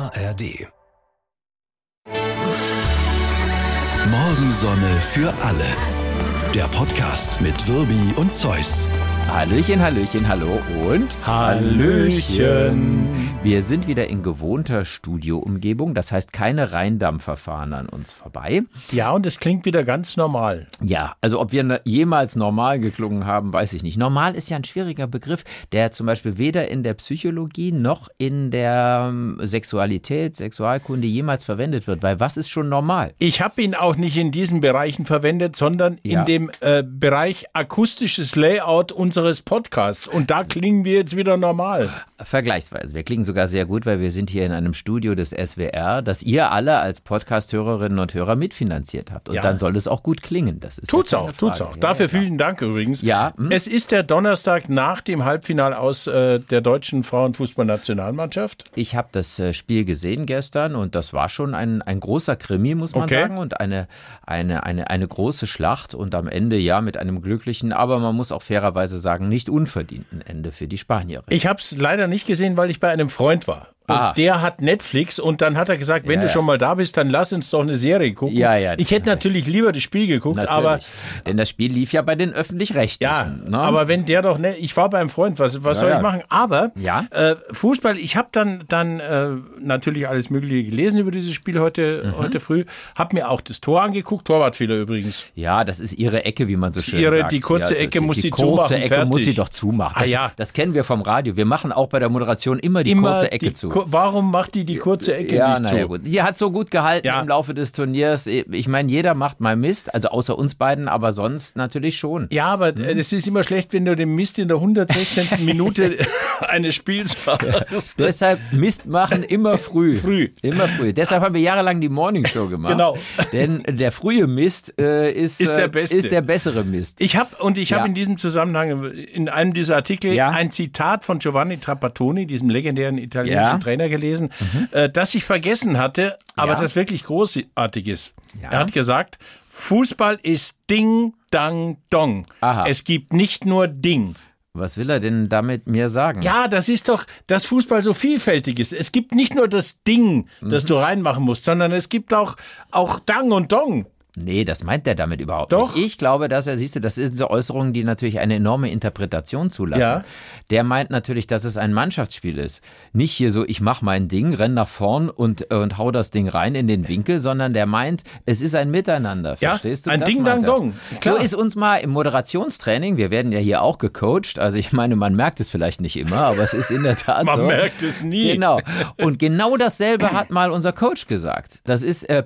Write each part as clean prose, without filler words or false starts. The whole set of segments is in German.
ARD. Morgensonne für alle. Der Podcast mit Wirbi und Zeus. Hallöchen, Hallöchen, hallo und Hallöchen. Wir sind wieder in gewohnter Studioumgebung, das heißt keine Rheindampfer fahren an uns vorbei. Ja, und es klingt wieder ganz normal. Ja, also ob wir jemals normal geklungen haben, weiß ich nicht. Normal ist ja ein schwieriger Begriff, der zum Beispiel weder in der Psychologie noch in der Sexualität, Sexualkunde jemals verwendet wird, weil was ist schon normal? Ich habe ihn auch nicht in diesen Bereichen verwendet, sondern in dem Bereich akustisches Layout unseres Podcasts. Und da klingen wir jetzt wieder normal. Vergleichsweise. Wir klingen sogar sehr gut, weil wir sind hier in einem Studio des SWR, das ihr alle als Podcast-Hörerinnen und Hörer mitfinanziert habt. Und dann soll es auch gut klingen. Das ist tut's auch. Dafür vielen Dank übrigens. Ja. Es ist der Donnerstag nach dem Halbfinale aus der deutschen Frauenfußballnationalmannschaft. Ich habe das Spiel gesehen gestern und das war schon ein großer Krimi, muss man sagen, und eine große Schlacht und am Ende mit einem glücklichen, aber man muss auch fairerweise sagen, nicht unverdienten Ende für die Spanierin. Ich habe es leider nicht gesehen, weil ich bei einem Freund war. Und der hat Netflix und dann hat er gesagt, wenn du schon mal da bist, dann lass uns doch eine Serie gucken. Ich hätte natürlich lieber das Spiel geguckt, aber... Denn das Spiel lief ja bei den Öffentlich-Rechtlichen. Ja, ne? Aber wenn der doch... ich war beim Freund, was soll ich machen? Aber Fußball, ich habe dann natürlich alles Mögliche gelesen über dieses Spiel heute früh, habe mir auch das Tor angeguckt, Torwartfehler übrigens. Ja, das ist ihre Ecke, wie man so schön sagt. Die kurze Ecke muss sie zumachen, Die kurze Ecke muss sie doch zumachen. Das kennen wir vom Radio. Wir machen auch bei der Moderation immer die kurze Ecke zu. Warum macht die kurze Ecke nicht zu? Gut. Die hat so gut gehalten im Laufe des Turniers. Ich meine, jeder macht mal Mist, also außer uns beiden, aber sonst natürlich schon. Ja, aber es ist immer schlecht, wenn du den Mist in der 116. Minute eines Spiels machst. Deshalb Mist machen immer früh. Immer früh. Deshalb haben wir jahrelang die Morningshow gemacht. Genau. Denn der frühe Mist ist der bessere Mist. Ich habe in diesem Zusammenhang in einem dieser Artikel ein Zitat von Giovanni Trapattoni, diesem legendären italienischen Trainer, gelesen, das ich vergessen hatte, aber das wirklich großartig ist. Ja. Er hat gesagt, Fußball ist Ding, Dang, Dong. Aha. Es gibt nicht nur Ding. Was will er denn damit mir sagen? Ja, das ist doch, dass Fußball so vielfältig ist. Es gibt nicht nur das Ding, das du reinmachen musst, sondern es gibt auch Dang und Dong. Nee, das meint er damit überhaupt Doch. nicht. Ich glaube, das sind so Äußerungen, die natürlich eine enorme Interpretation zulassen. Ja. Der meint natürlich, dass es ein Mannschaftsspiel ist. Nicht hier so, ich mach mein Ding, renn nach vorn und hau das Ding rein in den Winkel, sondern der meint, es ist ein Miteinander. Verstehst du? Ein Ding, Dang, Dong. So ist uns mal im Moderationstraining, wir werden ja hier auch gecoacht, also ich meine, man merkt es vielleicht nicht immer, aber es ist in der Tat so. Man merkt es nie. Genau. Und genau dasselbe hat mal unser Coach gesagt. Das ist er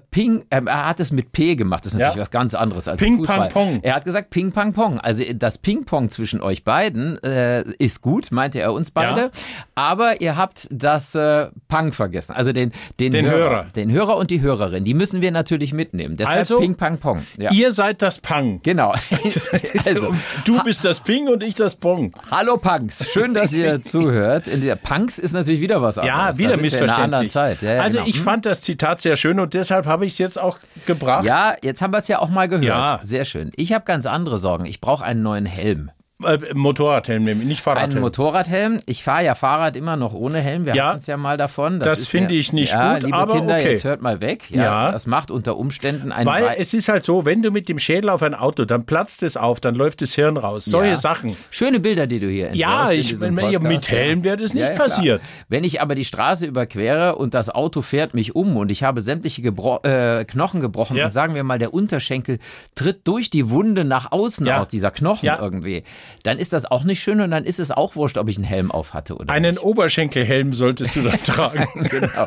hat es mit P gemacht. Das ist natürlich was ganz anderes als Ping, Fußball. Pang, Pong. Er hat gesagt Ping, Pang, Pong. Also das Ping-Pong zwischen euch beiden ist gut, meinte er uns beide. Ja. Aber ihr habt das Pang vergessen. Also den Hörer. Den Hörer und die Hörerin. Die müssen wir natürlich mitnehmen. Deshalb also, Ping, Pang, Pong. Ja. Ihr seid das Pang. Genau. Also, du bist das Ping und ich das Pong. Hallo Punks. Schön, dass ihr zuhört. Punks ist natürlich wieder was anderes. Ja, wieder missverständlich. In einer anderen Zeit. Ja, also genau. Ich fand das Zitat sehr schön und deshalb habe ich es jetzt auch gebracht. Ja, jetzt haben wir es ja auch mal gehört. Ja. Sehr schön. Ich habe ganz andere Sorgen. Ich brauche einen neuen Helm. Motorradhelm nehmen, nicht Fahrradhelm. Einen Motorradhelm. Ich fahre ja Fahrrad immer noch ohne Helm. Wir hatten es ja mal davon. Das finde ich nicht gut, liebe aber Kinder, okay. Jetzt hört mal weg. Ja, das macht unter Umständen einen... Weil es ist halt so, wenn du mit dem Schädel auf ein Auto, dann platzt es auf, dann läuft das Hirn raus. Solche Sachen. Schöne Bilder, die du hier entwirfst. Ja, mit Helm wäre das nicht passiert. Wenn ich aber die Straße überquere und das Auto fährt mich um und ich habe sämtliche Knochen gebrochen und sagen wir mal, der Unterschenkel tritt durch die Wunde nach außen aus, dieser Knochen irgendwie, dann ist das auch nicht schön und dann ist es auch wurscht, ob ich einen Helm auf hatte oder einen nicht. Oberschenkelhelm solltest du dann tragen. Genau.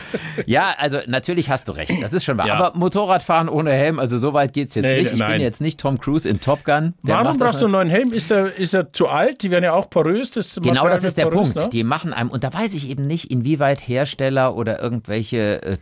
Ja, also natürlich hast du recht, das ist schon wahr. Ja. Aber Motorradfahren ohne Helm, also so weit geht's jetzt nicht. Ich bin jetzt nicht Tom Cruise in Top Gun. Warum brauchst du einen neuen Helm? Ist er zu alt? Die werden ja auch porös. Genau, das ist der porös, Punkt. Ne? Die machen einem, und da weiß ich eben nicht, inwieweit Hersteller oder irgendwelche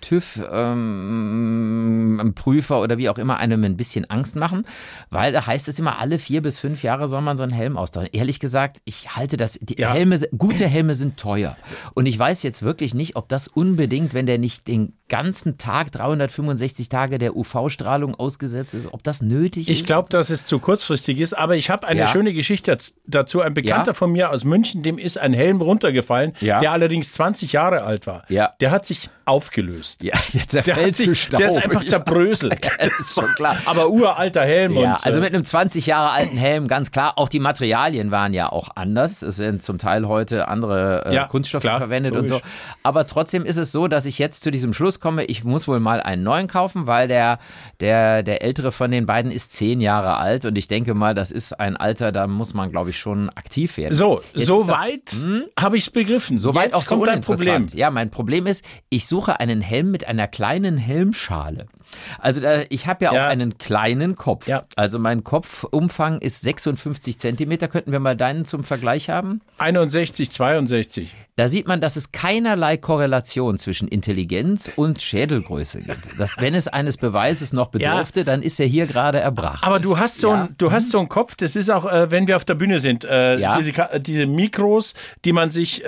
TÜV-Prüfer oder wie auch immer einem ein bisschen Angst machen, weil da heißt es immer, alle 4 bis 5 Jahre soll man so anderen Helm austauschen. Ehrlich gesagt, ich halte das, gute Helme sind teuer. Und ich weiß jetzt wirklich nicht, ob das unbedingt, wenn der nicht den ganzen Tag, 365 Tage der UV-Strahlung ausgesetzt ist, ob das nötig ist. Ich glaube, dass es zu kurzfristig ist, aber ich habe eine schöne Geschichte dazu. Ein Bekannter von mir aus München, dem ist ein Helm runtergefallen, der allerdings 20 Jahre alt war. Ja. Der hat sich aufgelöst. Ja, der zerfällt zu Staub. Der ist einfach zerbröselt. Das ist schon klar. Aber uralter Helm. Ja, also mit einem 20 Jahre alten Helm, ganz klar. Auch die Materialien waren ja auch anders. Es werden zum Teil heute andere Kunststoffe verwendet logisch. Und so. Aber trotzdem ist es so, dass ich jetzt zu diesem Schluss komme, ich muss wohl mal einen neuen kaufen, weil der ältere von den beiden ist 10 Jahre alt und ich denke mal, das ist ein Alter, da muss man, glaube ich, schon aktiv werden. So weit habe ich es begriffen. Soweit auch so dein Problem. Ja, mein Problem ist, ich suche einen Helm mit einer kleinen Helmschale. Also ich habe ja auch einen kleinen Kopf. Ja. Also mein Kopfumfang ist 56 Zentimeter. Könnten wir mal deinen zum Vergleich haben? 61, 62. Da sieht man, dass es keinerlei Korrelation zwischen Intelligenz und Schädelgröße gibt. Wenn es eines Beweises noch bedurfte, dann ist er hier gerade erbracht. Aber du hast so einen Kopf, das ist auch, wenn wir auf der Bühne sind, diese Mikros, die man sich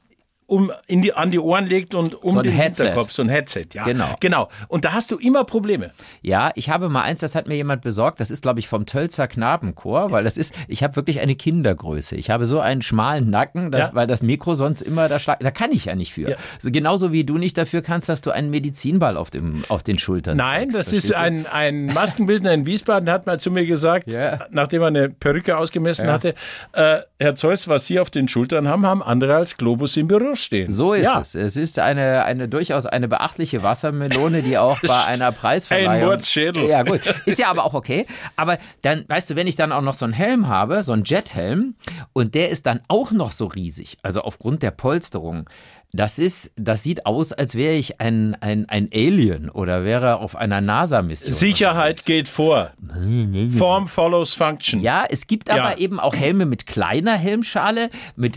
an die Ohren legt und so den Hinterkopf, so ein Headset. Ja, genau. Und da hast du immer Probleme. Ja, ich habe mal eins, das hat mir jemand besorgt, das ist, glaube ich, vom Tölzer Knabenchor, weil ich habe wirklich eine Kindergröße. Ich habe so einen schmalen Nacken, weil das Mikro sonst immer da kann ich ja nicht für. Ja. Also genauso wie du nicht dafür kannst, dass du einen Medizinball auf den Schultern Nein, trägst. Das ist ein Maskenbildner in Wiesbaden, der hat mal zu mir gesagt, nachdem er eine Perücke ausgemessen hatte, Herr Zeus, was Sie auf den Schultern haben andere als Globus im Büro stehen. So ist es. Es ist eine durchaus eine beachtliche Wassermelone, die auch bei einer Preisverleihung... Ein Mordsschädel. Ja, gut. Ist ja aber auch okay. Aber dann, weißt du, wenn ich dann auch noch so einen Helm habe, so einen Jethelm, und der ist dann auch noch so riesig, also aufgrund der Polsterung, das sieht aus, als wäre ich ein Alien oder wäre auf einer NASA-Mission. Sicherheit geht vor. Form follows function. Ja, es gibt aber eben auch Helme mit kleiner Helmschale, mit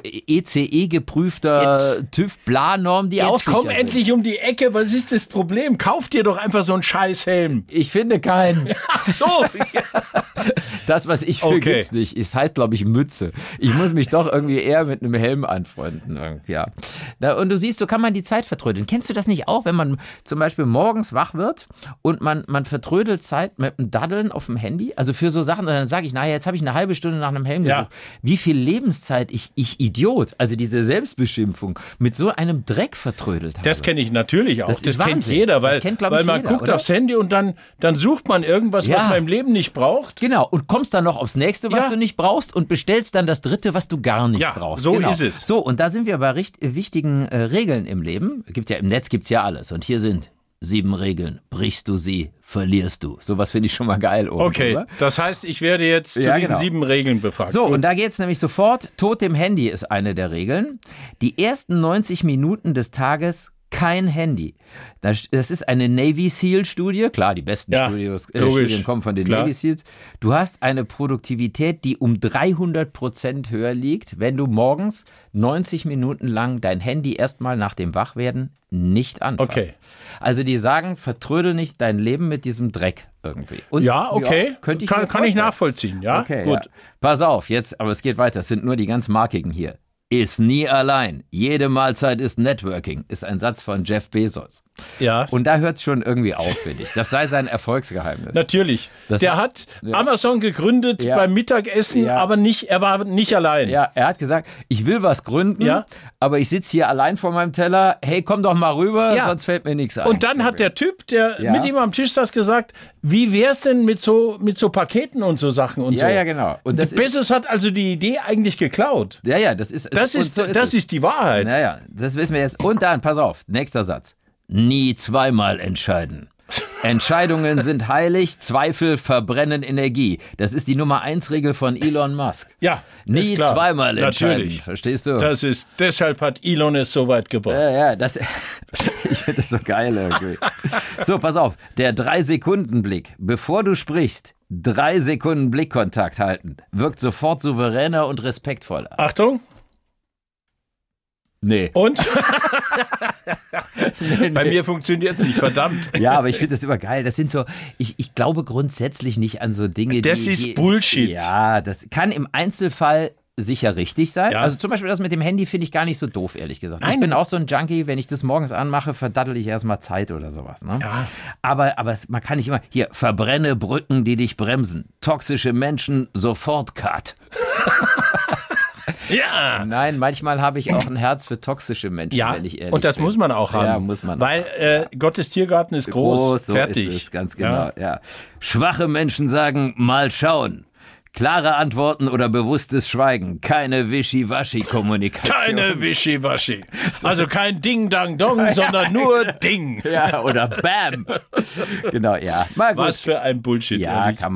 ECE-geprüfter TÜV-Bla-Norm, die auch sicher sind. Jetzt komm endlich um die Ecke, was ist das Problem? Kauf dir doch einfach so einen Scheißhelm. Ich finde keinen. Ach so. Das, was ich will, gibt's nicht. Es heißt, glaube ich, Mütze. Ich muss mich doch irgendwie eher mit einem Helm anfreunden. Ja. Und du siehst, so kann man die Zeit vertrödeln. Kennst du das nicht auch, wenn man zum Beispiel morgens wach wird und man vertrödelt Zeit mit einem Daddeln auf dem Handy? Also für so Sachen, dann sage ich, jetzt habe ich eine halbe Stunde nach einem Helm gesucht. Wie viel Lebenszeit ich Idiot, also diese Selbstbeschimpfung, mit so einem Dreck vertrödelt habe. Das kenne ich natürlich auch. Das kennt jeder, weil man guckt aufs Handy und dann sucht man irgendwas, was man im Leben nicht braucht. Genau, und kommst dann noch aufs nächste, was du nicht brauchst und bestellst dann das dritte, was du gar nicht brauchst. So ist es. So, und da sind wir bei wichtigen Regeln im Leben. Im Netz gibt's ja alles. Und hier sind 7 Regeln. Brichst du sie, verlierst du. Sowas finde ich schon mal geil. Okay, das heißt, ich werde jetzt zu diesen 7 Regeln befragt. So, und da geht's nämlich sofort. Tod dem Handy ist eine der Regeln. Die ersten 90 Minuten des Tages kein Handy. Das ist eine Navy SEAL-Studie. Klar, die besten Studien kommen von den Navy SEALs. Du hast eine Produktivität, die um 300% höher liegt, wenn du morgens 90 Minuten lang dein Handy erstmal nach dem Wachwerden nicht anfasst. Okay. Also die sagen, vertrödel nicht dein Leben mit diesem Dreck irgendwie. Und, kann ich nachvollziehen. Ja, okay, gut. Ja. Pass auf, jetzt, aber es geht weiter. Es sind nur die ganz markigen hier. Ist nie allein. Jede Mahlzeit ist Networking, ist ein Satz von Jeff Bezos. Ja. Und da hört es schon irgendwie auf, finde ich. Das sei sein Erfolgsgeheimnis. Natürlich. Der hat Amazon gegründet beim Mittagessen, aber er war nicht allein. Ja, er hat gesagt, ich will was gründen, aber ich sitze hier allein vor meinem Teller. Hey, komm doch mal rüber, sonst fällt mir nichts ein. Und dann hat der Typ, der mit ihm am Tisch saß, gesagt, wie wär's denn mit so Paketen und so Sachen und so. Ja, genau. Und Bezos hat also die Idee eigentlich geklaut. Ja, das ist die Wahrheit. Naja, das wissen wir jetzt. Und dann, pass auf, nächster Satz. Nie zweimal entscheiden. Entscheidungen sind heilig, Zweifel verbrennen Energie. Das ist die Nummer 1 Regel von Elon Musk. Ja, nie zweimal entscheiden. Natürlich. Verstehst du? Deshalb hat Elon es so weit gebracht. Ich finde das so geil irgendwie. So, pass auf. Der 3-Sekunden-Blick. Bevor du sprichst, 3 Sekunden Blickkontakt halten. Wirkt sofort souveräner und respektvoller. Achtung. Nee. Und? Bei mir funktioniert es nicht, verdammt. Ja, aber ich finde das immer geil. Das sind so, ich glaube grundsätzlich nicht an so Dinge, das ist Bullshit. Ja, das kann im Einzelfall sicher richtig sein. Ja. Also zum Beispiel das mit dem Handy finde ich gar nicht so doof, ehrlich gesagt. Nein. Ich bin auch so ein Junkie, wenn ich das morgens anmache, verdattel ich erstmal Zeit oder sowas. Ne? Ja. Aber man kann nicht immer, hier, verbrenne Brücken, die dich bremsen. Toxische Menschen, sofort Cut. Ja. Nein, manchmal habe ich auch ein Herz für toxische Menschen, wenn ich ehrlich bin. Und das muss man auch haben. Ja, muss man. Weil Gottes Tiergarten ist groß, so fertig. Ist es, ganz genau. Ja. Schwache Menschen sagen, mal schauen. Klare Antworten oder bewusstes Schweigen. Keine Wischiwaschi-Kommunikation. Keine Wischiwaschi. Also kein Ding-Dang-Dong, sondern nur Ding. Ja, oder Bam. Genau, ja. Mal gut. Was für ein Bullshit. Ja, kann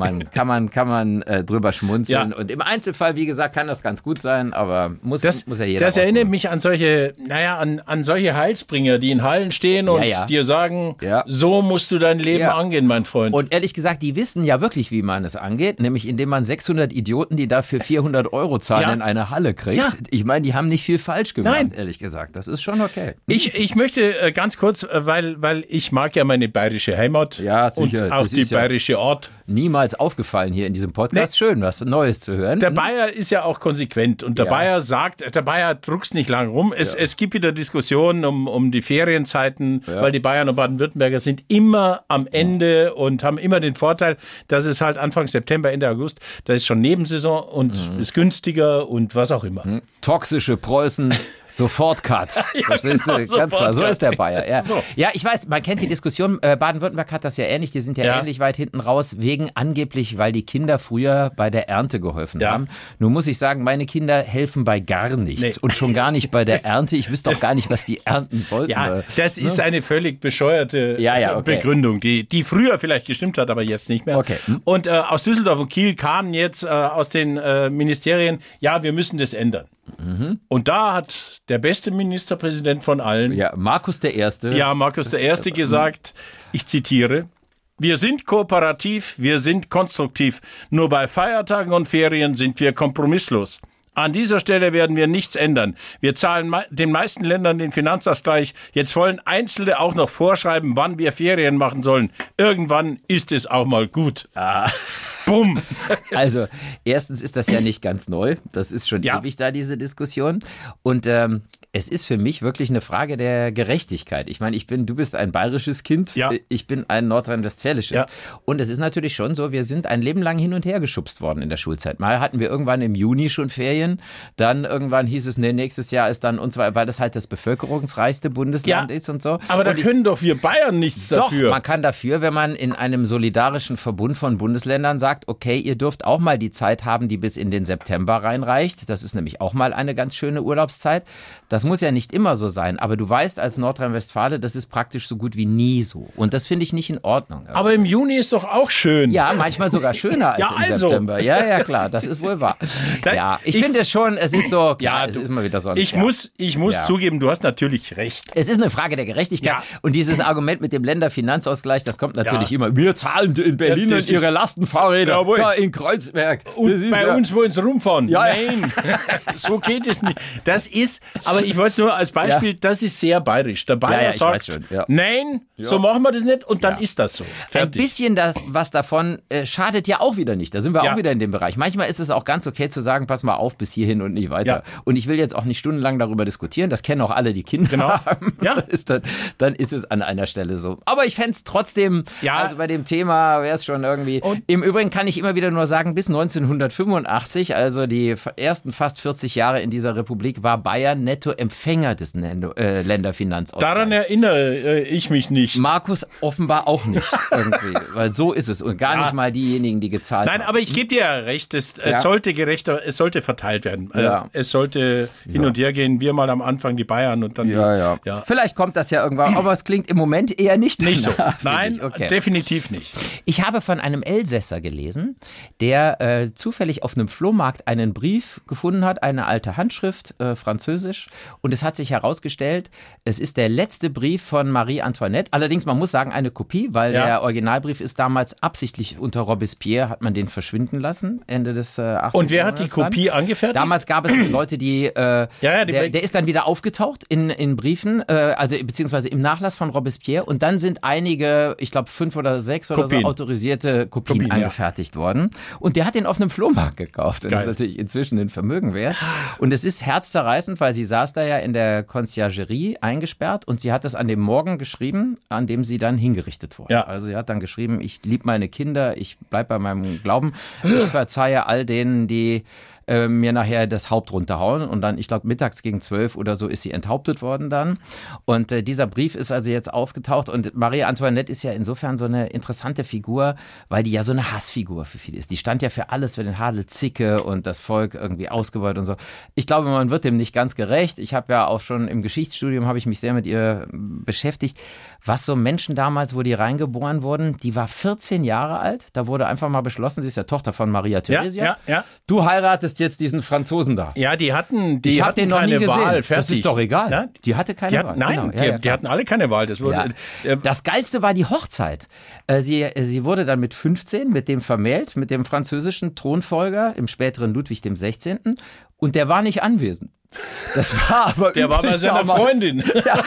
man drüber schmunzeln. Ja. Und im Einzelfall, wie gesagt, kann das ganz gut sein, aber muss ja jeder. Das erinnert mich an solche, an solche Heilsbringer, die in Hallen stehen und dir sagen, so musst du dein Leben angehen, mein Freund. Und ehrlich gesagt, die wissen ja wirklich, wie man es angeht, nämlich indem man 600 Idioten, die dafür 400 € zahlen, in eine Halle kriegt. Ja. Ich meine, die haben nicht viel falsch gemacht, ehrlich gesagt. Das ist schon okay. Ich möchte ganz kurz, weil ich mag ja meine bayerische Heimat und auch die bayerische Art. Niemals aufgefallen hier in diesem Podcast. Schön, was Neues zu hören. Der Bayer ist ja auch konsequent und der Bayer sagt, der Bayer druckst nicht lang rum. Es gibt wieder Diskussionen um die Ferienzeiten, weil die Bayern und Baden-Württemberger sind immer am Ende und haben immer den Vorteil, dass es halt Anfang September, Ende August, da ist schon Nebensaison und ist günstiger und was auch immer. Toxische Preußen. Sofort Cut. Verstehst du? Ganz klar, so ist der Bayer. Ja. So. Ja, ich weiß, man kennt die Diskussion, Baden-Württemberg hat das ja ähnlich, die sind ja ähnlich weit hinten raus, wegen angeblich, weil die Kinder früher bei der Ernte geholfen haben. Nun muss ich sagen, meine Kinder helfen bei gar nichts und schon gar nicht bei der Ernte. Ich wüsste auch gar nicht, was die ernten sollten. Ja, das ist eine völlig bescheuerte Begründung, die früher vielleicht gestimmt hat, aber jetzt nicht mehr. Okay. Und aus Düsseldorf und Kiel kamen jetzt aus den Ministerien, wir müssen das ändern. Und da hat der beste Ministerpräsident von allen, Markus I. Markus I. gesagt, ich zitiere, wir sind kooperativ, wir sind konstruktiv, nur bei Feiertagen und Ferien sind wir kompromisslos. An dieser Stelle werden wir nichts ändern. Wir zahlen den meisten Ländern den Finanzausgleich. Jetzt wollen Einzelne auch noch vorschreiben, wann wir Ferien machen sollen. Irgendwann ist es auch mal gut. Bumm. Also, erstens ist das ja nicht ganz neu. Das ist schon ewig da, diese Diskussion. Und es ist für mich wirklich eine Frage der Gerechtigkeit. Ich meine, du bist ein bayerisches Kind, ich bin ein nordrhein-westfälisches. Ja. Und es ist natürlich schon so, wir sind ein Leben lang hin und her geschubst worden in der Schulzeit. Mal hatten wir irgendwann im Juni schon Ferien, dann irgendwann hieß es, nächstes Jahr ist dann, und zwar, weil das halt das bevölkerungsreichste Bundesland ist und so. Aber da können doch wir Bayern nichts dafür. Doch, man kann dafür, wenn man in einem solidarischen Verbund von Bundesländern sagt, okay, ihr dürft auch mal die Zeit haben, die bis in den September reinreicht. Das ist nämlich auch mal eine ganz schöne Urlaubszeit. Das muss ja nicht immer so sein, aber du weißt als Nordrhein-Westfale, das ist praktisch so gut wie nie so. Und das finde ich nicht in Ordnung. Aber im Juni ist doch auch schön. Ja, manchmal sogar schöner als im September. Ja, klar, das ist wohl wahr. Ich finde es schon, es ist so, klar, es ist immer wieder so. Ich muss zugeben, du hast natürlich recht. Es ist eine Frage der Gerechtigkeit. Und dieses Argument mit dem Länderfinanzausgleich, das kommt natürlich immer. Wir zahlen in Berlin ihre Lastenfahrräder da in Kreuzberg. Und bei uns wollen sie rumfahren. Nein, so geht es nicht. Das ist, aber ich wollte es nur als Beispiel, das ist sehr bayerisch. Der Bayer sagt, nein, so machen wir das nicht und dann ist das so. Fertig. Ein bisschen was davon schadet ja auch wieder nicht. Da sind wir auch wieder in dem Bereich. Manchmal ist es auch ganz okay zu sagen, pass mal auf, bis hierhin und nicht weiter. Und ich will jetzt auch nicht stundenlang darüber diskutieren. Das kennen auch alle, die Kinder haben. Ja. Dann ist es an einer Stelle so. Aber ich fände es trotzdem, also bei dem Thema wäre es schon irgendwie. Und im Übrigen kann ich immer wieder nur sagen, bis 1985, also die ersten fast 40 Jahre in dieser Republik, war Bayern Nettoempfänger des Länderfinanzausgleichs. Daran erinnere ich mich nicht. Markus offenbar auch nicht irgendwie, weil so ist es und gar nicht mal diejenigen, die gezahlt haben. Nein, aber ich gebe dir recht, es sollte gerechter, es sollte verteilt werden. Es sollte hin und her gehen, wir mal am Anfang die Bayern und dann Vielleicht kommt das ja irgendwann, aber es klingt im Moment eher nicht so. Nein, definitiv nicht. Ich habe von einem Elsässer gelesen, der zufällig auf einem Flohmarkt einen Brief gefunden hat, eine alte Handschrift, französisch, und es hat sich herausgestellt, es ist der letzte Brief von Marie Antoinette. Allerdings, man muss sagen, eine Kopie, weil der Originalbrief ist damals absichtlich unter Robespierre, hat man den verschwinden lassen, Ende des 18. Und wer hat die Kopie angefertigt? angefertigt? Damals gab es Leute, die, der ist dann wieder aufgetaucht in Briefen, also beziehungsweise im Nachlass von Robespierre und dann sind einige, ich glaube 5 oder 6 oder so autorisierte Kopien angefertigt worden und der hat den auf einem Flohmarkt gekauft und das ist natürlich inzwischen ein Vermögen wert und es ist herzzerreißend, weil sie saß da ja in der Conciergerie eingesperrt und sie hat das an dem Morgen geschrieben, an dem sie dann hingerichtet wurde. Ja. Also sie hat dann geschrieben, ich liebe meine Kinder, ich bleibe bei meinem Glauben, ich verzeihe all denen, die mir nachher das Haupt runterhauen und dann, ich glaube, mittags gegen 12 oder so ist sie enthauptet worden dann und dieser Brief ist also jetzt aufgetaucht und Marie Antoinette ist ja insofern so eine interessante Figur, weil die ja so eine Hassfigur für viele ist. Die stand ja für alles, für den Adel Zicke und das Volk irgendwie ausgebeutet und so. Ich glaube, man wird dem nicht ganz gerecht. Ich habe ja auch schon im Geschichtsstudium, habe ich mich sehr mit ihr beschäftigt, was so Menschen damals, wo die reingeboren wurden, die war 14 Jahre alt, da wurde einfach mal beschlossen, sie ist ja Tochter von Maria Theresia. Ja. Du heiratest jetzt diesen Franzosen da. Ja, die hatten keine Wahl. Fertig. Das ist doch egal. Ja? Die hatte keine Wahl. Nein, genau. die hatten alle keine Wahl. Das Geilste war die Hochzeit. Sie wurde dann mit 15 mit dem vermählt, mit dem französischen Thronfolger, im späteren Ludwig dem 16. Und der war nicht anwesend. Das war aber der war bei seiner Freundin. Ja,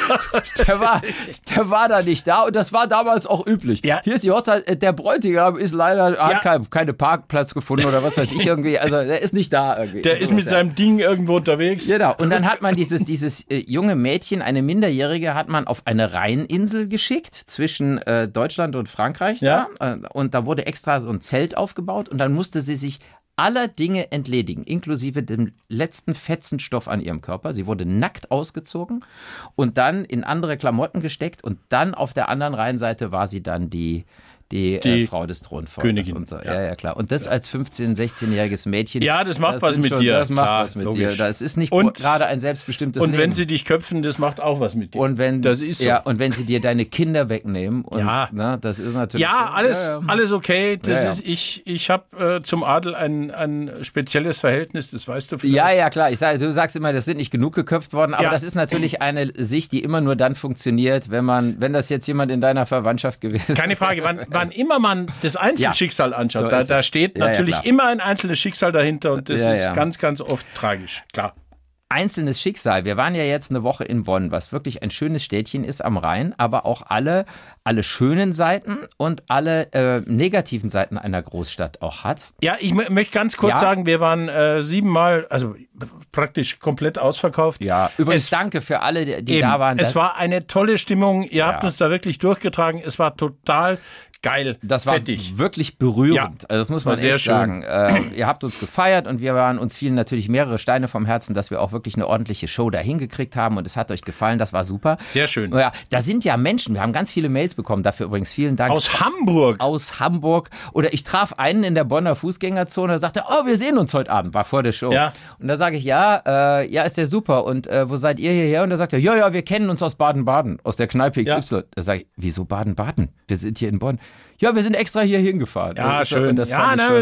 der war da nicht da und das war damals auch üblich. Ja. Hier ist die Hochzeit, der Bräutigam ist leider, hat keine Parkplatz gefunden oder was weiß ich irgendwie, also der ist nicht da irgendwie. Der ist mit seinem Ding irgendwo unterwegs. Genau, und dann hat man dieses junge Mädchen, eine Minderjährige, hat man auf eine Rheininsel geschickt zwischen Deutschland und Frankreich. Ja. Da, und da wurde extra so ein Zelt aufgebaut und dann musste sie sich aller Dinge entledigen, inklusive dem letzten Fetzenstoff an ihrem Körper. Sie wurde nackt ausgezogen und dann in andere Klamotten gesteckt und dann auf der anderen Rheinseite war sie dann die Frau des Thronfolgers. Königin. Und so. Ja, klar. Und das als 15-, 16-jähriges Mädchen. Ja, das macht was mit dir. Das macht was mit dir. Das ist nicht gerade ein selbstbestimmtes Leben. Und wenn sie dich köpfen, das macht auch was mit dir. Und wenn, das ist so. Ja, und wenn sie dir deine Kinder wegnehmen. Und, das ist natürlich. Ja, alles okay. Das ist, ich habe zum Adel ein spezielles Verhältnis, das weißt du vielleicht. Ja, klar. Du sagst immer, das sind nicht genug geköpft worden, aber das ist natürlich eine Sicht, die immer nur dann funktioniert, wenn das jetzt jemand in deiner Verwandtschaft gewesen ist. Keine Frage, wann immer man das Einzelschicksal anschaut, so da steht natürlich immer ein einzelnes Schicksal dahinter und das ist ganz, ganz oft tragisch, klar. Einzelnes Schicksal. Wir waren ja jetzt eine Woche in Bonn, was wirklich ein schönes Städtchen ist am Rhein, aber auch alle schönen Seiten und alle negativen Seiten einer Großstadt auch hat. Ja, ich möchte ganz kurz sagen, wir waren 7-mal, also praktisch komplett ausverkauft. Ja, übrigens danke für alle, die da waren. Es war eine tolle Stimmung, ihr habt uns da wirklich durchgetragen, es war total geil. Das war wirklich berührend. Ja, also das muss man sehr echt sagen. Ihr habt uns gefeiert und uns fielen natürlich mehrere Steine vom Herzen, dass wir auch wirklich eine ordentliche Show da hingekriegt haben und es hat euch gefallen. Das war super. Sehr schön. Ja, da sind ja Menschen, wir haben ganz viele Mails bekommen, dafür übrigens vielen Dank. Aus Hamburg. Oder ich traf einen in der Bonner Fußgängerzone, der sagte, wir sehen uns heute Abend, war vor der Show. Ja. Und da sage ich, ist ja super. Und wo seid ihr hierher? Und da sagt er, wir kennen uns aus Baden-Baden, aus der Kneipe XY. Ja. Da sage ich, wieso Baden-Baden? Wir sind hier in Bonn. Ja, wir sind extra hier hingefahren. Ja, schön. Das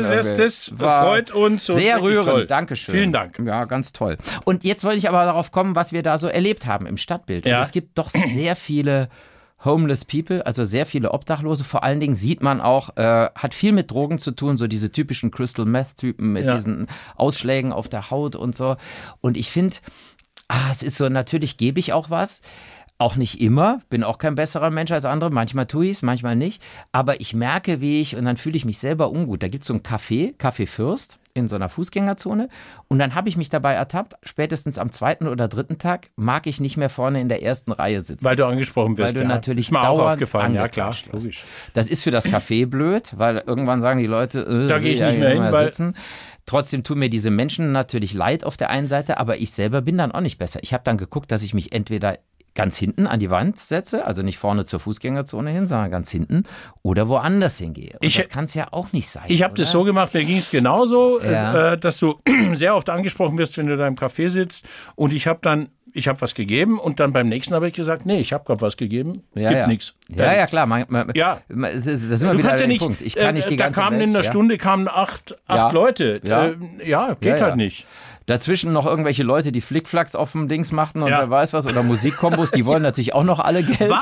freut uns. Sehr rührend. Toll. Dankeschön. Vielen Dank. Ja, ganz toll. Und jetzt wollte ich aber darauf kommen, was wir da so erlebt haben im Stadtbild. Und es gibt doch sehr viele Homeless People, also sehr viele Obdachlose. Vor allen Dingen sieht man auch, hat viel mit Drogen zu tun, so diese typischen Crystal Meth-Typen mit diesen Ausschlägen auf der Haut und so. Und ich finde, es ist so, natürlich gebe ich auch was. Auch nicht immer, bin auch kein besserer Mensch als andere, manchmal tue ich es, manchmal nicht, aber ich merke, und dann fühle ich mich selber ungut. Da gibt es so ein Café Fürst in so einer Fußgängerzone und dann habe ich mich dabei ertappt, spätestens am 2. oder 3. Tag mag ich nicht mehr vorne in der ersten Reihe sitzen. Weil du angesprochen wirst. Weil du natürlich ist mir auch aufgefallen, ja klar, logisch. Das ist für das Café blöd, weil irgendwann sagen die Leute, da gehe ich nicht mehr hin, sitzen. Trotzdem tun mir diese Menschen natürlich leid auf der einen Seite, aber ich selber bin dann auch nicht besser. Ich habe dann geguckt, dass ich mich entweder ganz hinten an die Wand setze, also nicht vorne zur Fußgängerzone hin, sondern ganz hinten oder woanders hingehe. Und das kann es ja auch nicht sein. Ich habe das so gemacht, mir ging es genauso, dass du sehr oft angesprochen wirst, wenn du da im Café sitzt und ich habe was gegeben und dann beim nächsten habe ich gesagt, nee, ich habe gerade was gegeben, gibt nichts. Ja, klar. Das ist immer wieder der Punkt. Ich kann nicht die ganze Welt. In der Stunde kamen acht Leute. Ja. Geht halt nicht. Dazwischen noch irgendwelche Leute, die Flickflacks auf dem Dings machten und wer weiß was, oder Musikkombos, die wollen natürlich auch noch alle Geld.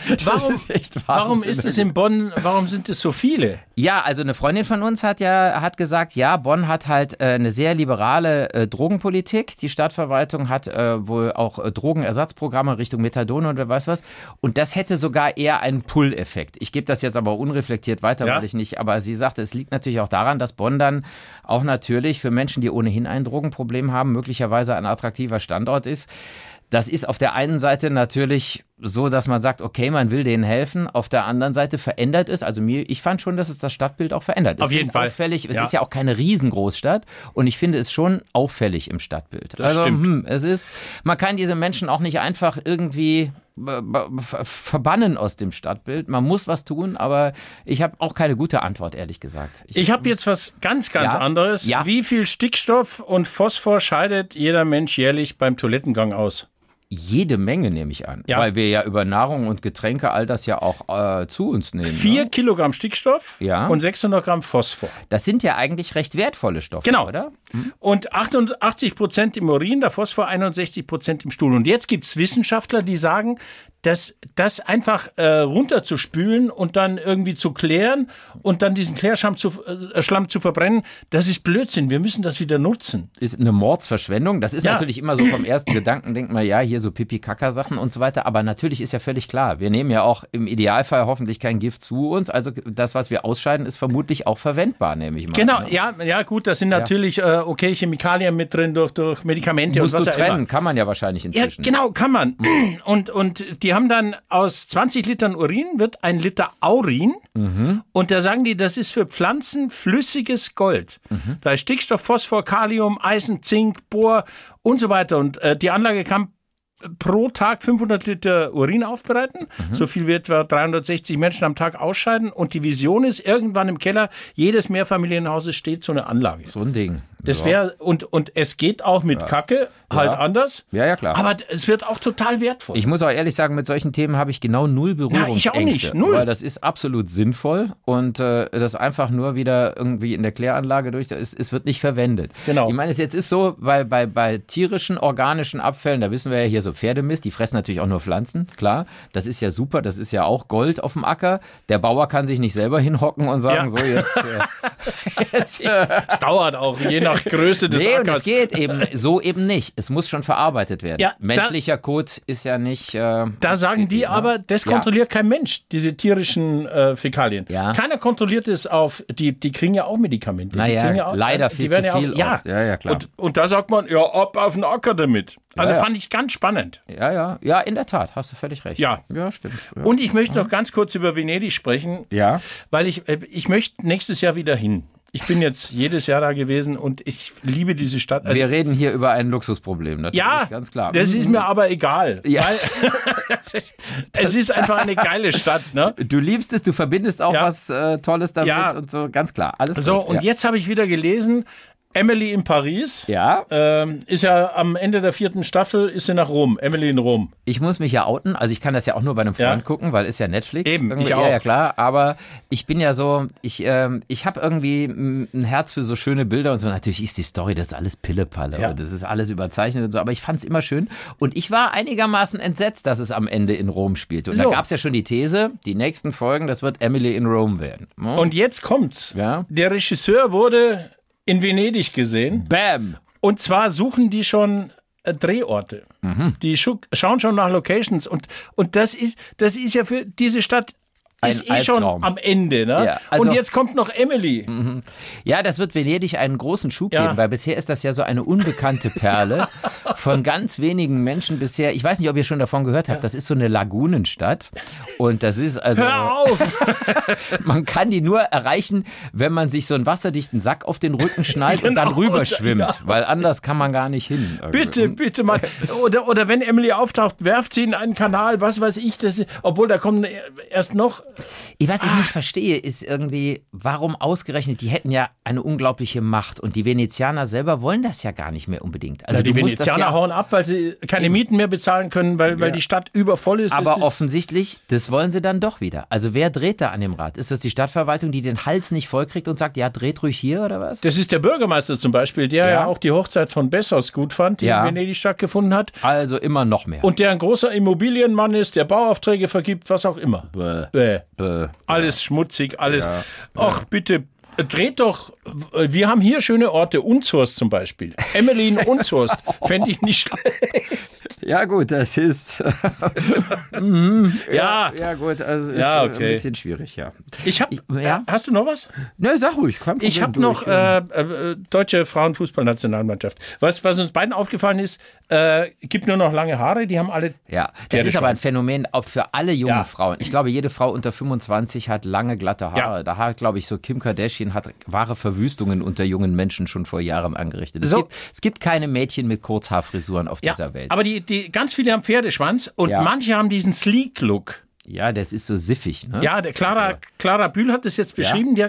Warum ist es in Bonn, warum sind es so viele? Ja, also eine Freundin von uns hat gesagt, ja, Bonn hat halt eine sehr liberale Drogenpolitik. Die Stadtverwaltung hat wohl auch Drogenersatzprogramme Richtung Methadon und wer weiß was. Und das hätte sogar eher einen Pull-Effekt. Ich gebe das jetzt aber unreflektiert weiter, weil ich nicht, aber sie sagte, es liegt natürlich auch daran, dass Bonn dann auch natürlich für Menschen, die ohnehin ein Drogenproblem haben, möglicherweise ein attraktiver Standort ist. Das ist auf der einen Seite natürlich so, dass man sagt, okay, man will denen helfen. Auf der anderen Seite verändert es, also ich fand schon, dass es das Stadtbild auch verändert. Auf jeden Fall. Auffällig. Es ist ja auch keine Riesengroßstadt und ich finde es schon auffällig im Stadtbild. Das stimmt. Man kann diese Menschen auch nicht einfach irgendwie verbannen aus dem Stadtbild. Man muss was tun, aber ich habe auch keine gute Antwort, ehrlich gesagt. Ich habe jetzt was ganz anderes. Ja. Wie viel Stickstoff und Phosphor scheidet jeder Mensch jährlich beim Toilettengang aus? Jede Menge, nehme ich an, weil wir ja über Nahrung und Getränke all das ja auch zu uns nehmen. 4 Kilogramm Stickstoff und 600 Gramm Phosphor. Das sind ja eigentlich recht wertvolle Stoffe, oder? Und 88% im Urin, der Phosphor 61% im Stuhl. Und jetzt gibt es Wissenschaftler, die sagen, dass das einfach runterzuspülen und dann irgendwie zu klären und dann diesen Klärschlamm zu verbrennen, das ist Blödsinn. Wir müssen das wieder nutzen. Ist eine Mordsverschwendung. Das ist natürlich immer so vom ersten Gedanken, denkt man, ja, hier so Pipi-Kaka-Sachen und so weiter. Aber natürlich ist ja völlig klar, wir nehmen ja auch im Idealfall hoffentlich kein Gift zu uns. Also das, was wir ausscheiden, ist vermutlich auch verwendbar, nehme ich mal. Genau, ja gut, da sind natürlich Chemikalien mit drin durch Medikamente und was auch immer. Musst du trennen, kann man ja wahrscheinlich inzwischen. Ja, genau, kann man. Und die haben dann aus 20 Litern Urin wird 1 Liter Aurin und da sagen die, das ist für Pflanzen flüssiges Gold. Da ist Stickstoff, Phosphor, Kalium, Eisen, Zink, Bohr und so weiter und die Anlage kann pro Tag 500 Liter Urin aufbereiten. So viel wie etwa 360 Menschen am Tag ausscheiden. Und die Vision ist, irgendwann im Keller jedes Mehrfamilienhauses steht so eine Anlage. So ein Ding. Das wäre, und es geht auch mit Kacke, halt anders. Ja, klar. Aber es wird auch total wertvoll. Ich muss auch ehrlich sagen, mit solchen Themen habe ich genau null Berührungsängste. Ja, ich auch nicht. Null. Weil das ist absolut sinnvoll und das einfach nur wieder irgendwie in der Kläranlage es wird nicht verwendet. Genau. Ich meine, es jetzt ist so, bei tierischen, organischen Abfällen, da wissen wir ja hier so Pferdemist, die fressen natürlich auch nur Pflanzen, klar. Das ist ja super, das ist ja auch Gold auf dem Acker. Der Bauer kann sich nicht selber hinhocken und sagen, so jetzt... Es dauert auch, je nach Größe des Ackers. Und es geht eben nicht. Es muss schon verarbeitet werden. Ja, menschlicher Kot ist ja nicht... da sagen die aber, das kontrolliert kein Mensch, diese tierischen Fäkalien. Ja. Keiner kontrolliert es auf... Die kriegen ja auch Medikamente. Naja, leider viel zu viel. Ja, klar. Und da sagt man, ab auf den Acker damit. Also fand ich ganz spannend. Ja, in der Tat, hast du völlig recht. Ja, stimmt. Ja. Und ich möchte noch ganz kurz über Venedig sprechen, weil ich möchte nächstes Jahr wieder hin. Ich bin jetzt jedes Jahr da gewesen und ich liebe diese Stadt. Also, wir reden hier über ein Luxusproblem, natürlich, ganz klar. Das ist mir aber egal. Ja. Weil es ist einfach eine geile Stadt. Ne? Du liebst es, du verbindest auch was Tolles damit und so, ganz klar. Alles so, gut. Und jetzt habe ich wieder gelesen, Emily in Paris ist ja am Ende der 4. Staffel ist sie nach Rom. Emily in Rom. Ich muss mich ja outen, also ich kann das ja auch nur bei einem Freund gucken, weil ist ja Netflix. Eben, irgendwie, ich auch. Ja, klar, aber ich bin ja so, ich habe irgendwie ein Herz für so schöne Bilder und so. Natürlich ist die Story, das ist alles Pillepalle und das ist alles überzeichnet und so, aber ich fand es immer schön und ich war einigermaßen entsetzt, dass es am Ende in Rom spielte. Und da gab es ja schon die These, die nächsten Folgen, das wird Emily in Rom werden. Und jetzt kommt's. Ja? Der Regisseur wurde in Venedig gesehen. Bam! Und zwar suchen die schon Drehorte. Die schauen schon nach Locations. Und das ist ja für diese Stadt ist schon am Ende. Ne? Ja, also, und jetzt kommt noch Emily. Ja, das wird Venedig einen großen Schub geben, weil bisher ist das ja so eine unbekannte Perle von ganz wenigen Menschen bisher. Ich weiß nicht, ob ihr schon davon gehört habt, das ist so eine Lagunenstadt. Und das ist also... Hör auf! Man kann die nur erreichen, wenn man sich so einen wasserdichten Sack auf den Rücken schnallt und dann rüberschwimmt, weil anders kann man gar nicht hin. Bitte mal. Oder wenn Emily auftaucht, werft sie in einen Kanal, was weiß ich. Obwohl, da kommen erst noch Was ich nicht verstehe, ist irgendwie, warum ausgerechnet, die hätten ja eine unglaubliche Macht und die Venezianer selber wollen das ja gar nicht mehr unbedingt. Also die Venezianer hauen ab, weil sie keine Mieten mehr bezahlen können, weil die Stadt übervoll ist. Aber offensichtlich, das wollen sie dann doch wieder. Also wer dreht da an dem Rad? Ist das die Stadtverwaltung, die den Hals nicht vollkriegt und sagt, ja, dreht ruhig hier oder was? Das ist der Bürgermeister zum Beispiel, der ja auch die Hochzeit von Bessos gut fand, die in Venedig stattgefunden hat. Also immer noch mehr. Und der ein großer Immobilienmann ist, der Bauaufträge vergibt, was auch immer. Bäh. Alles schmutzig, alles. Ja. Ach, bitte, dreht doch. Wir haben hier schöne Orte. Unzhorst zum Beispiel. Emmeline Unzhorst. Fände ich nicht schlecht. Ja, gut, das ist. Ja, gut, also ist ein bisschen schwierig, ja. Hast du noch was? Ne, sag ruhig. Ich habe noch deutsche Frauenfußballnationalmannschaft. Was uns beiden aufgefallen ist, gibt nur noch lange Haare, die haben alle. Ja, das ist aber ein Phänomen auch für alle jungen Frauen. Ich glaube, jede Frau unter 25 hat lange, glatte Haare. Ja. Da hat, glaube ich, so Kim Kardashian hat wahre Verwüstungen unter jungen Menschen schon vor Jahren angerichtet. Es gibt keine Mädchen mit Kurzhaarfrisuren auf dieser Welt. Aber die ganz viele haben Pferdeschwanz und manche haben diesen Sleek-Look. Ja, das ist so siffig. Ne? Ja, der Clara Bühl hat das jetzt beschrieben. Ja.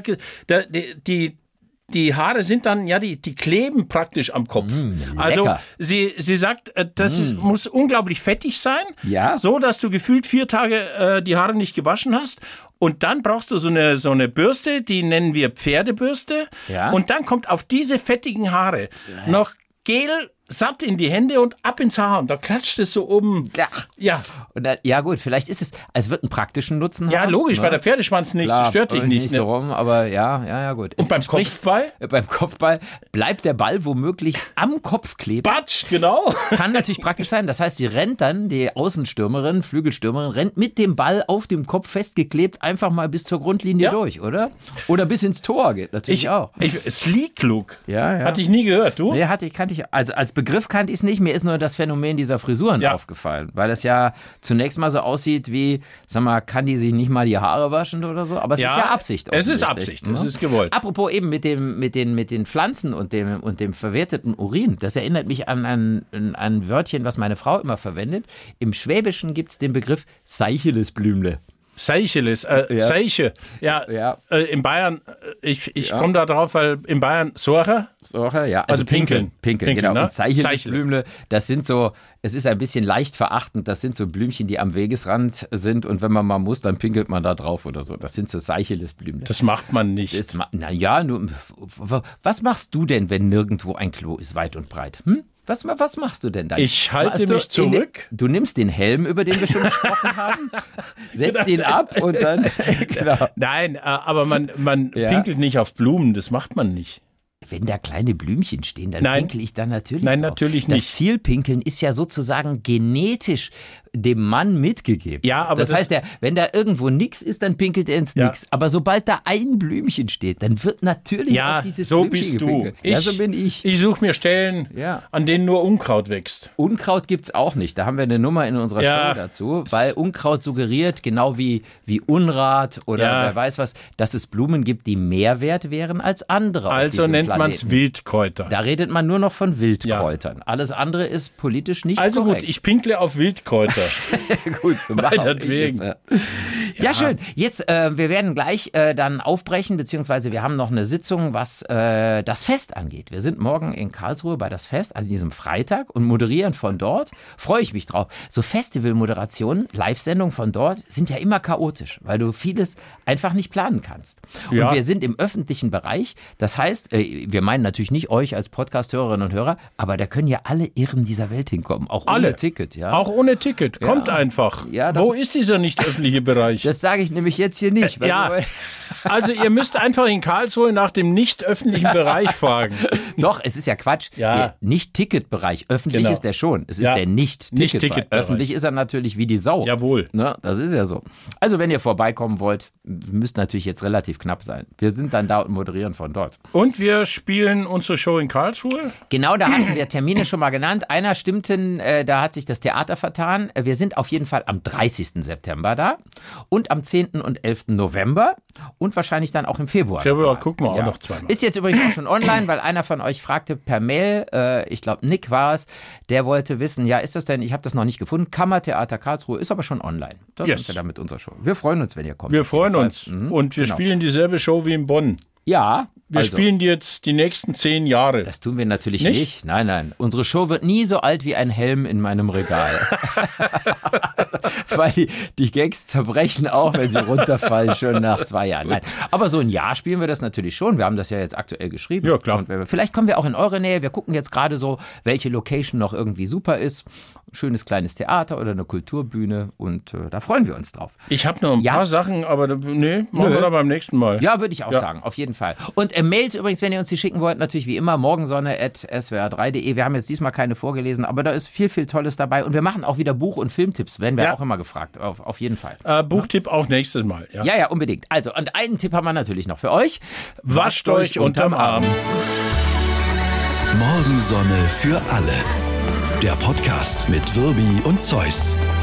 Die Haare sind dann, die kleben praktisch am Kopf. Also sie sagt, das muss unglaublich fettig sein, so dass du gefühlt 4 Tage die Haare nicht gewaschen hast. Und dann brauchst du so eine Bürste, die nennen wir Pferdebürste. Ja. Und dann kommt auf diese fettigen Haare noch Gel satt in die Hände und ab ins Haar. Und da klatscht es so oben. Ja. Und dann, gut, vielleicht ist es wird einen praktischen Nutzen haben. Ja, logisch, weil der Pferdeschwanz stört dich nicht. So rum, aber ja, gut. Und beim Kopfball? Beim Kopfball bleibt der Ball womöglich am Kopf kleben. Batsch, genau. Kann natürlich praktisch sein. Das heißt, sie rennt dann, die Außenstürmerin, Flügelstürmerin, rennt mit dem Ball auf dem Kopf festgeklebt einfach mal bis zur Grundlinie durch, oder? Oder bis ins Tor geht natürlich auch. Sleek-Look. Ja. Hatte ich nie gehört, du? Nee, kannte ich. Also als Begriff kannte ich es nicht. Mir ist nur das Phänomen dieser Frisuren aufgefallen. Weil das ja zunächst mal so aussieht wie, sag mal, kann die sich nicht mal die Haare waschen oder so? Aber es ist ja Absicht. Es ist Absicht, es ist gewollt. Apropos eben mit den Pflanzen und dem verwerteten Urin. Das erinnert mich an ein Wörtchen, was meine Frau immer verwendet. Im Schwäbischen gibt es den Begriff Seichelesblümle. Seicheles, Seiche. Ja. In Bayern, ich komme da drauf, weil in Bayern Sorche, ja. Also pinkeln, genau. Ne? Und Seichelesblümle, das sind so, es ist ein bisschen leicht verachtend, das sind so Blümchen, die am Wegesrand sind und wenn man mal muss, dann pinkelt man da drauf oder so. Das sind so Seichelesblümle. Das macht man nicht. Was machst du denn, wenn nirgendwo ein Klo ist, weit und breit? Was machst du denn dann? Ich halte mich zurück. Du nimmst den Helm, über den wir schon gesprochen haben, setzt ihn ab und dann... Genau. Nein, aber man pinkelt nicht auf Blumen, das macht man nicht. Wenn da kleine Blümchen stehen, dann pinkel ich da natürlich Nein, drauf. natürlich nicht. Das Zielpinkeln ist ja sozusagen genetisch dem Mann mitgegeben. Ja, aber das heißt, wenn da irgendwo nichts ist, dann pinkelt er ins Nix. Aber sobald da ein Blümchen steht, dann wird natürlich auf dieses so Blümchen bist gepinkelt. du. Ja, so bin ich. Ich suche mir Stellen, an denen nur Unkraut wächst. Unkraut gibt's auch nicht. Da haben wir eine Nummer in unserer Show dazu, weil Unkraut suggeriert, genau wie Unrat oder wer weiß was, dass es Blumen gibt, die mehr wert wären als andere auf diesem nennt man es Wildkräuter. Da redet man nur noch von Wildkräutern. Alles andere ist politisch nicht korrekt. Also gut, ich pinkle auf Wildkräuter. Gut, so meinetwegen. Ja, schön. Jetzt, wir werden gleich dann aufbrechen, beziehungsweise wir haben noch eine Sitzung, was das Fest angeht. Wir sind morgen in Karlsruhe bei das Fest, an diesem Freitag und moderieren von dort. Freue ich mich drauf. So Festivalmoderationen, Live-Sendungen von dort sind ja immer chaotisch, weil du vieles einfach nicht planen kannst. Und wir sind im öffentlichen Bereich. Das heißt, wir meinen natürlich nicht euch als Podcast-Hörerinnen und Hörer, aber da können ja alle Irren dieser Welt hinkommen. Auch ohne Ticket. Ja? Auch ohne Ticket. Kommt einfach. Ja, wo ist dieser nicht öffentliche Bereich? Das sage ich nämlich jetzt hier nicht. Also ihr müsst einfach in Karlsruhe nach dem nicht öffentlichen Bereich fragen. Doch, es ist ja Quatsch. Der Nicht-Ticket-Bereich, öffentlich ist der schon. Es ist der Nicht-Ticket-Bereich. Öffentlich ist er natürlich wie die Sau. Jawohl. Ne? Das ist ja so. Also wenn ihr vorbeikommen wollt, müsst natürlich jetzt relativ knapp sein. Wir sind dann da und moderieren von dort. Und wir spielen unsere Show in Karlsruhe? Genau, da hatten wir Termine schon mal genannt. Einer stimmten, da hat sich das Theater vertan. Wir sind auf jeden Fall am 30. September da. Und und am 10. und 11. November und wahrscheinlich dann auch im Februar. Gucken wir auch noch zweimal. Ist jetzt übrigens auch schon online, weil einer von euch fragte per Mail, ich glaube Nick war es, der wollte wissen, ja, ist das denn, ich habe das noch nicht gefunden, Kammertheater Karlsruhe ist aber schon online. Das ist ja dann mit unserer Show. Wir freuen uns, wenn ihr kommt. Wir freuen uns und wir spielen dieselbe Show wie in Bonn. Ja. Wir spielen jetzt die nächsten 10 Jahre. Das tun wir natürlich nicht. Nein. Unsere Show wird nie so alt wie ein Helm in meinem Regal. Weil die Gags zerbrechen auch, wenn sie runterfallen, schon nach 2 Jahren. Nein. Aber so ein Jahr spielen wir das natürlich schon. Wir haben das ja jetzt aktuell geschrieben. Ja, klar. Und vielleicht kommen wir auch in eure Nähe. Wir gucken jetzt gerade so, welche Location noch irgendwie super ist. Schönes kleines Theater oder eine Kulturbühne und da freuen wir uns drauf. Ich habe noch ein paar Sachen, aber machen wir da beim nächsten Mal. Ja, würde ich auch sagen, auf jeden Fall. Und Mails übrigens, wenn ihr uns die schicken wollt, natürlich wie immer morgensonne@swr3.de. Wir haben jetzt diesmal keine vorgelesen, aber da ist viel, viel Tolles dabei und wir machen auch wieder Buch- und Filmtipps, werden wir auch immer gefragt, auf jeden Fall. Buchtipp auch nächstes Mal. Ja, unbedingt. Also, und einen Tipp haben wir natürlich noch für euch. Wascht euch unterm Arm. Morgensonne für alle. Der Podcast mit Wirbi und Zeus.